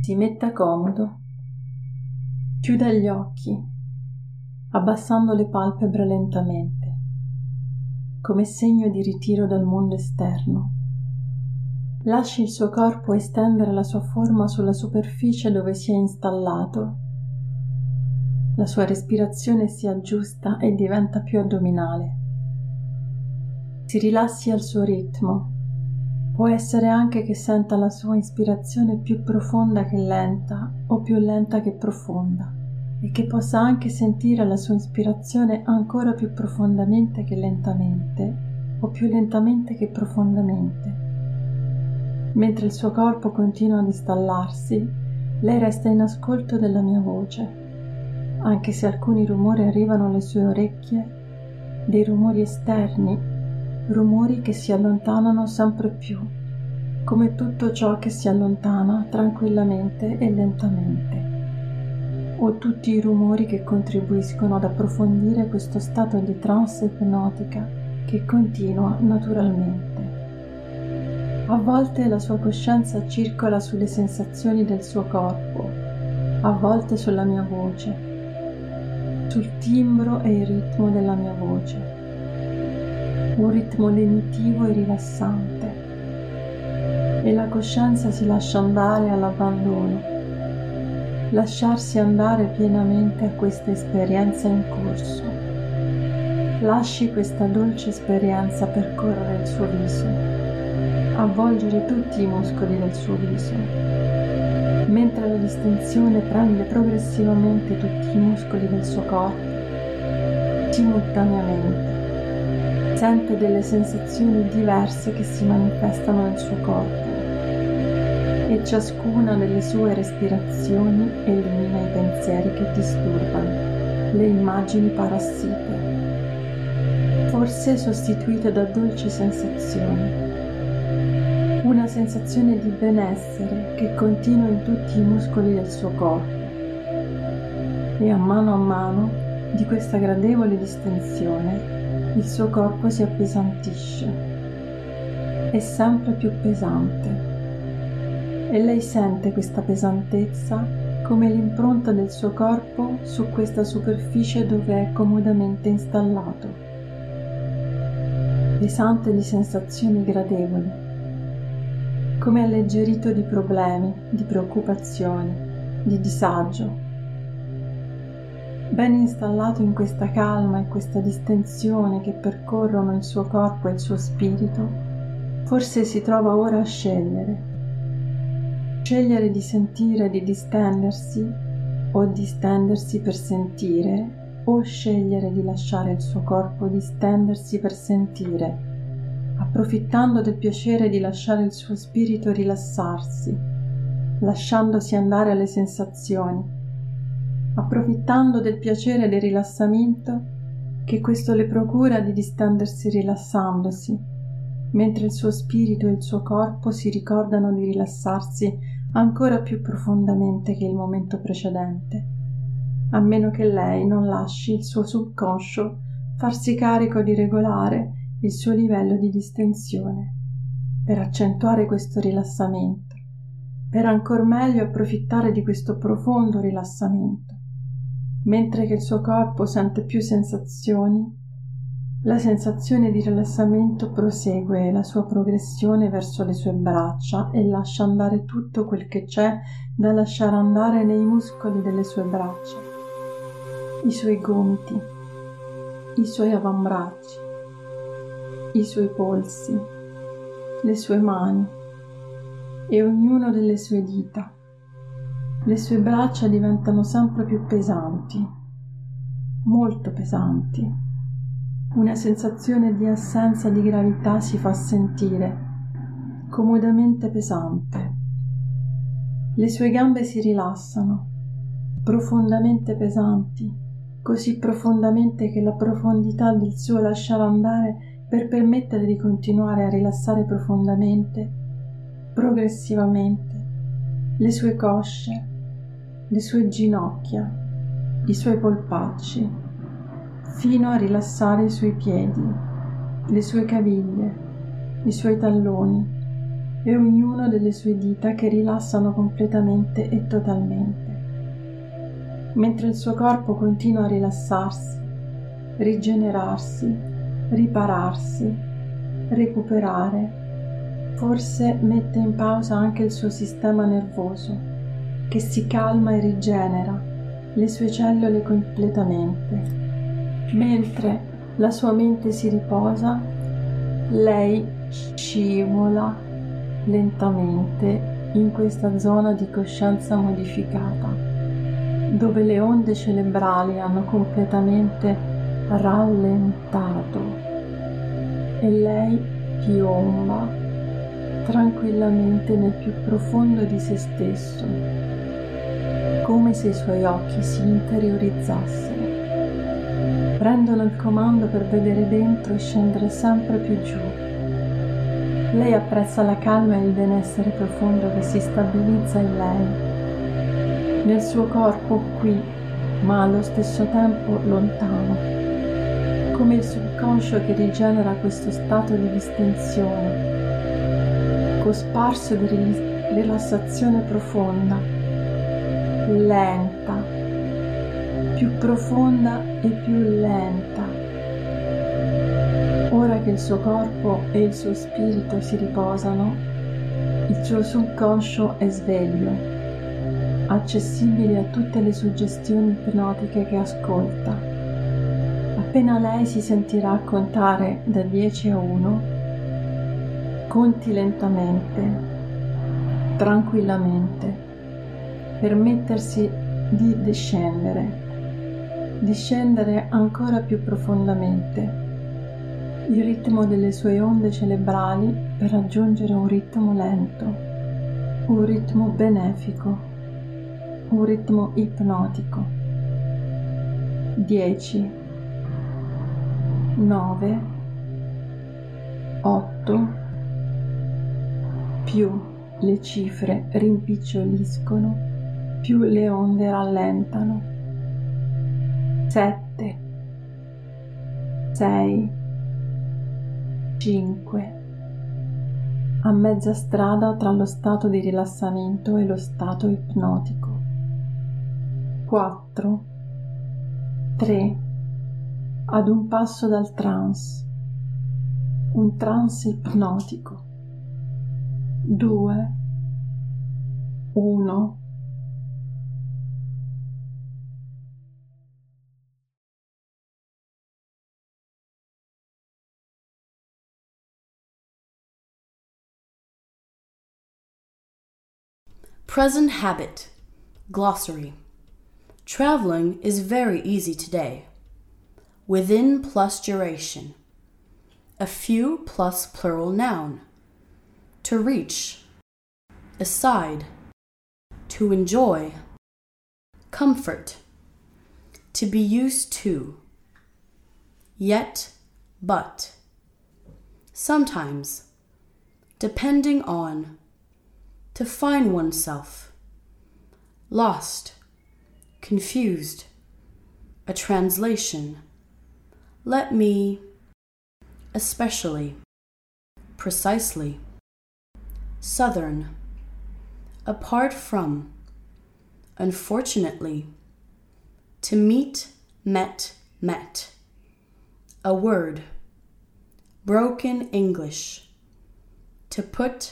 Si metta comodo, chiuda gli occhi, abbassando le palpebre lentamente, come segno di ritiro dal mondo esterno. Lasci il suo corpo estendere la sua forma sulla superficie dove si è installato. La sua respirazione si aggiusta e diventa più addominale. Si rilassi al suo ritmo. Può essere anche che senta la sua ispirazione più profonda che lenta o più lenta che profonda e che possa anche sentire la sua ispirazione ancora più profondamente che lentamente o più lentamente che profondamente. Mentre il suo corpo continua ad installarsi, lei resta in ascolto della mia voce, anche se alcuni rumori arrivano alle sue orecchie, dei rumori esterni, rumori che si allontanano sempre più, come tutto ciò che si allontana tranquillamente e lentamente, o tutti i rumori che contribuiscono ad approfondire questo stato di trance ipnotica che continua naturalmente. A volte la sua coscienza circola sulle sensazioni del suo corpo, a volte sulla mia voce, sul timbro e il ritmo della mia voce. Un ritmo lenitivo e rilassante, e la coscienza si lascia andare all'abbandono, lasciarsi andare pienamente a questa esperienza in corso. Lasci questa dolce esperienza percorrere il suo viso, avvolgere tutti i muscoli del suo viso, mentre la distensione prende progressivamente tutti i muscoli del suo corpo, simultaneamente. Sente delle sensazioni diverse che si manifestano nel suo corpo e ciascuna delle sue respirazioni elimina i pensieri che disturbano, le immagini parassite, forse sostituite da dolci sensazioni. Una sensazione di benessere che continua in tutti i muscoli del suo corpo e a mano di questa gradevole distensione il suo corpo si appesantisce, è sempre più pesante e lei sente questa pesantezza come l'impronta del suo corpo su questa superficie dove è comodamente installato, pesante di sensazioni gradevoli, come alleggerito di problemi, di preoccupazioni, di disagio. Ben installato in questa calma e questa distensione che percorrono il suo corpo e il suo spirito, forse si trova ora a scegliere di sentire, di distendersi, o distendersi per sentire, o scegliere di lasciare il suo corpo distendersi per sentire, approfittando del piacere di lasciare il suo spirito rilassarsi, lasciandosi andare alle sensazioni, approfittando del piacere del rilassamento che questo le procura di distendersi rilassandosi, mentre il suo spirito e il suo corpo si ricordano di rilassarsi ancora più profondamente che il momento precedente, a meno che lei non lasci il suo subconscio farsi carico di regolare il suo livello di distensione, per accentuare questo rilassamento, per ancor meglio approfittare di questo profondo rilassamento. Mentre che il suo corpo sente più sensazioni, la sensazione di rilassamento prosegue la sua progressione verso le sue braccia e lascia andare tutto quel che c'è da lasciare andare nei muscoli delle sue braccia, i suoi gomiti, i suoi avambracci, i suoi polsi, le sue mani e ognuno delle sue dita. Le sue braccia diventano sempre più pesanti, molto pesanti. Una sensazione di assenza di gravità si fa sentire, comodamente pesante. Le sue gambe si rilassano, profondamente pesanti, così profondamente che la profondità del suo lasciare andare per permettere di continuare a rilassare profondamente, progressivamente, le sue cosce, le sue ginocchia, i suoi polpacci, fino a rilassare i suoi piedi, le sue caviglie, i suoi talloni, e ognuno delle sue dita che rilassano completamente e totalmente, mentre il suo corpo continua a rilassarsi, rigenerarsi, ripararsi, recuperare. Forse mette in pausa anche il suo sistema nervoso, che si calma e rigenera le sue cellule completamente. Mentre la sua mente si riposa, lei scivola lentamente in questa zona di coscienza modificata, dove le onde cerebrali hanno completamente rallentato e lei piomba tranquillamente nel più profondo di se stesso, come se i suoi occhi si interiorizzassero, prendono il comando per vedere dentro e scendere sempre più giù. Lei apprezza la calma e il benessere profondo che si stabilizza in lei, nel suo corpo qui, ma allo stesso tempo lontano, come il subconscio che rigenera questo stato di distensione, cosparso di rilassazione profonda, lenta, più profonda e più lenta. Ora che il suo corpo e il suo spirito si riposano, il suo subconscio è sveglio, accessibile a tutte le suggestioni ipnotiche che ascolta. Appena lei si sentirà contare da 10 a 1, conti lentamente, tranquillamente, permettersi di discendere ancora più profondamente il ritmo delle sue onde cerebrali per raggiungere un ritmo lento, un ritmo benefico, un ritmo ipnotico. 10, 9, 8, più le cifre rimpiccioliscono, più le onde rallentano. 7, 6, 5, a mezza strada tra lo stato di rilassamento e lo stato ipnotico. 4, 3, ad un passo dal trance, un trance ipnotico. 2, 1. Present habit. Glossary. Traveling is very easy today. Within plus duration. A few plus plural noun. To reach. Aside. To enjoy. Comfort. To be used to. Yet, but. Sometimes. Depending on. To find oneself. Lost. Confused. A translation. Let me. Especially. Precisely. Southern. Apart from. Unfortunately. To meet, met. A word. Broken English. To put.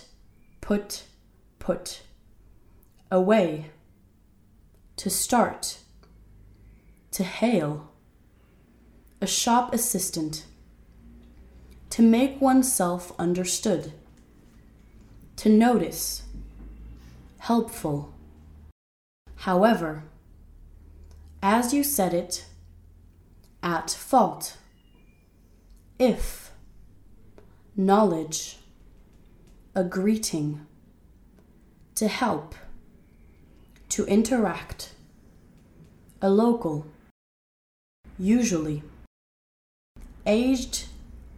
Away. To start. To hail. A shop assistant. To make oneself understood. To notice. Helpful. However. As you said it. At fault. If. Knowledge. A greeting. To help. To interact. A local. Usually. Aged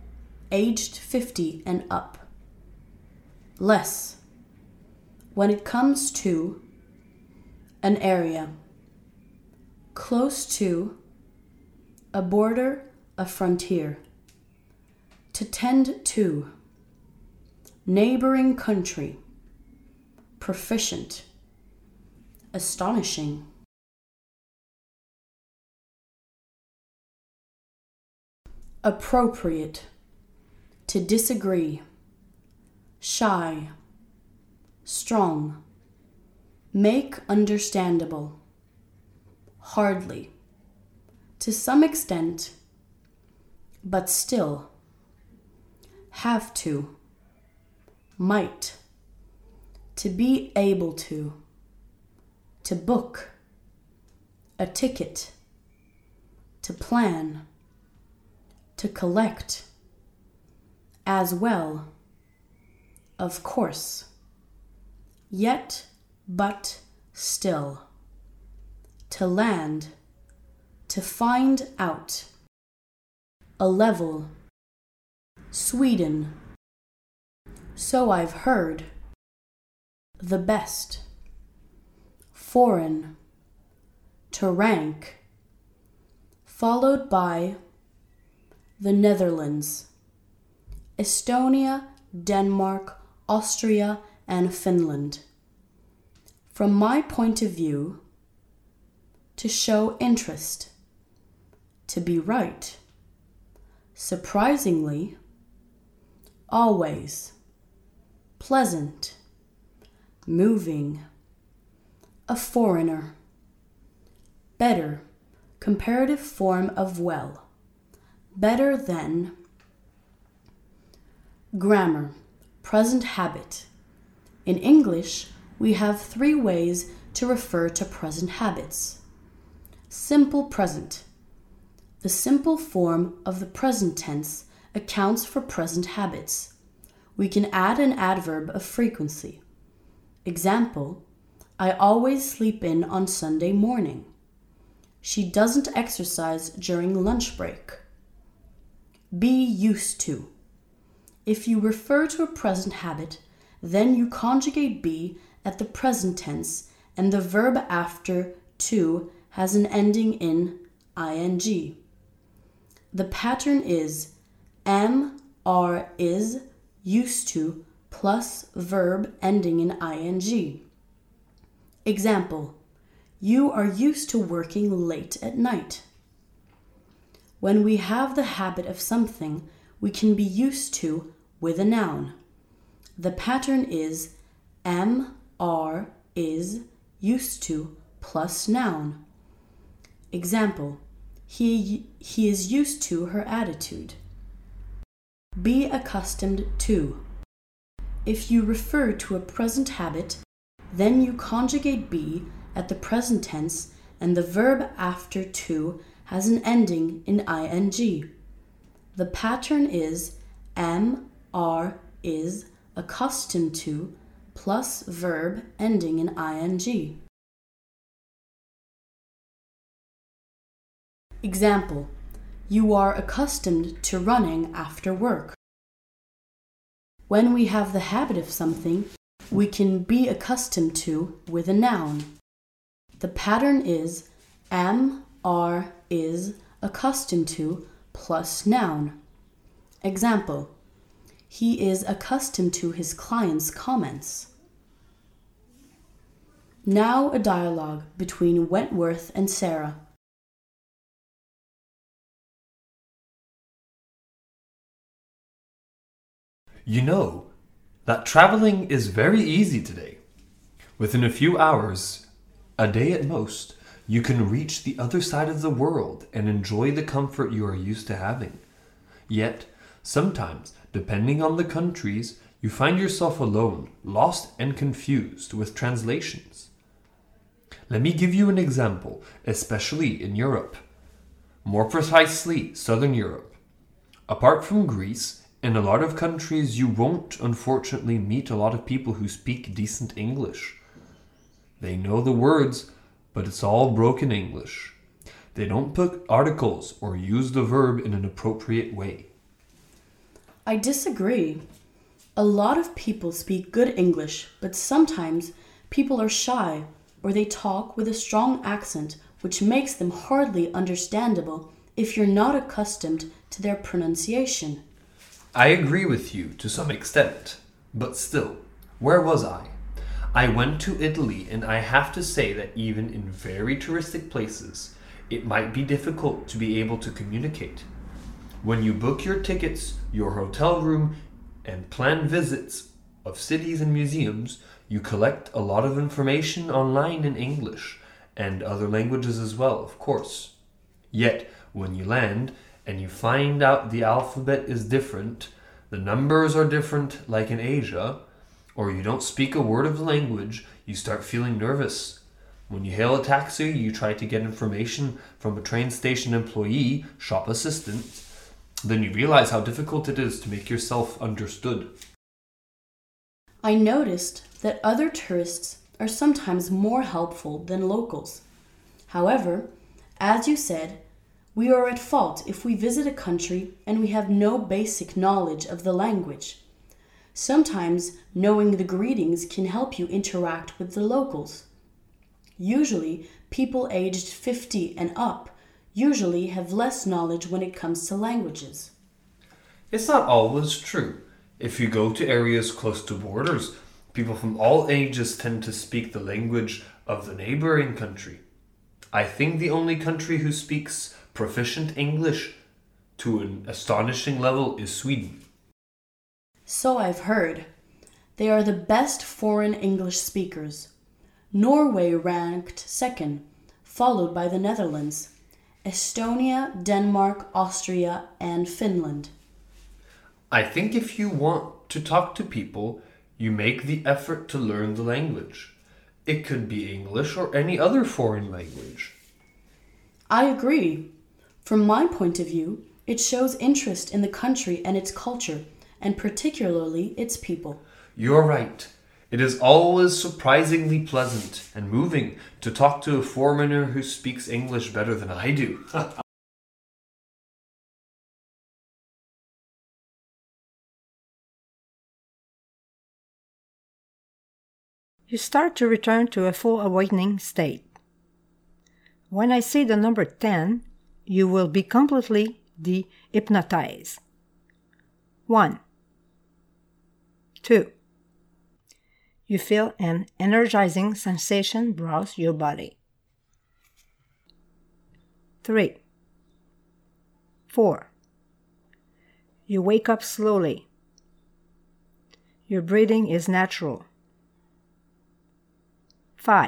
50 and up. Less. When it comes to. An area. Close to. A border, a frontier. To tend to. neighboring country, proficient, astonishing. Appropriate, to disagree, shy, strong, make understandable, hardly, to some extent, but still, have to, might, to be able to book, a ticket, to plan, to collect, as well, of course, yet, but, still, to land, to find out, a level, Sweden, so I've heard, the best, foreign, to rank, followed by the Netherlands, Estonia, Denmark, Austria, and Finland. From my point of view, to show interest, to be right, surprisingly, always, pleasant, moving, a foreigner, better, comparative form of well, better than. Grammar, present habit. In English, we have 3 ways to refer to present habits. Simple present. The simple form of the present tense accounts for present habits. We can add an adverb of frequency. Example, I always sleep in on Sunday morning. She doesn't exercise during lunch break. Be used to. If you refer to a present habit, then you conjugate be at the present tense and the verb after to has an ending in ing. The pattern is am, are, is, used to plus verb ending in ing. Example, you are used to working late at night. When we have the habit of something, we can be used to with a noun. The pattern is am, are, is, used to plus noun. Example, he is used to her attitude. Be accustomed to. If you refer to a present habit, then you conjugate be at the present tense and the verb after to has an ending in ing. The pattern is am, are, is, accustomed to, plus verb ending in ing. Example, you are accustomed to running after work. When we have the habit of something, we can be accustomed to with a noun. The pattern is am, are, is, accustomed to, plus noun. Example, he is accustomed to his clients' comments. Now a dialogue between Wentworth and Sarah. You know that traveling is very easy today. Within a few hours, a day at most, you can reach the other side of the world and enjoy the comfort you are used to having. Yet, sometimes, depending on the countries, you find yourself alone, lost and confused with translations. Let me give you an example, especially in Europe. More precisely, Southern Europe. Apart from Greece, in a lot of countries you won't, unfortunately, meet a lot of people who speak decent English. They know the words, but it's all broken English. They don't put articles or use the verb in an appropriate way. I disagree. A lot of people speak good English, but sometimes people are shy or they talk with a strong accent, which makes them hardly understandable if you're not accustomed to their pronunciation. I agree with you to some extent, But still, where was I? I went to Italy, and I have to say that even in very touristic places, it might be difficult to be able to communicate. When you book your tickets, your hotel room, and plan visits of cities and museums, you collect a lot of information online in English, and other languages as well, of course. Yet, when you land, and you find out the alphabet is different, the numbers are different like in Asia, or you don't speak a word of the language, you start feeling nervous. When you hail a taxi, you try to get information from a train station employee, shop assistant, then you realize how difficult it is to make yourself understood. I noticed that other tourists are sometimes more helpful than locals. However, as you said, we are at fault if we visit a country and we have no basic knowledge of the language. Sometimes knowing the greetings can help you interact with the locals. Usually, people aged 50 and up usually have less knowledge when it comes to languages. It's not always true. If you go to areas close to borders, people from all ages tend to speak the language of the neighboring country. I think the only country who speaks proficient English to an astonishing level is Sweden. So I've heard. They are the best foreign English speakers. Norway ranked second, followed by the Netherlands, Estonia, Denmark, Austria, and Finland. I think if you want to talk to people, you make the effort to learn the language. It could be English or any other foreign language. I agree. From my point of view, it shows interest in the country and its culture, and particularly its people. You're right. It is always surprisingly pleasant and moving to talk to a foreigner who speaks English better than I do. You start to return to a full awakening state. When I say the number 10, you will be completely de-hypnotized. 1, 2. You feel an energizing sensation browse your body. 3, 4. You wake up slowly. Your breathing is natural. 5,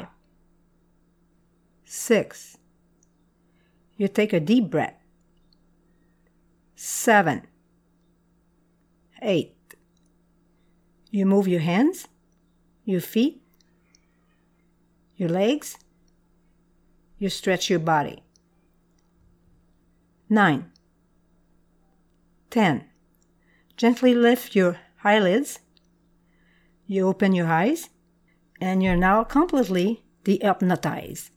6. You take a deep breath. 7, 8. You move your hands, your feet, your legs. You stretch your body. 9, 10. Gently lift your eyelids. You open your eyes, and you're now completely de-hypnotized.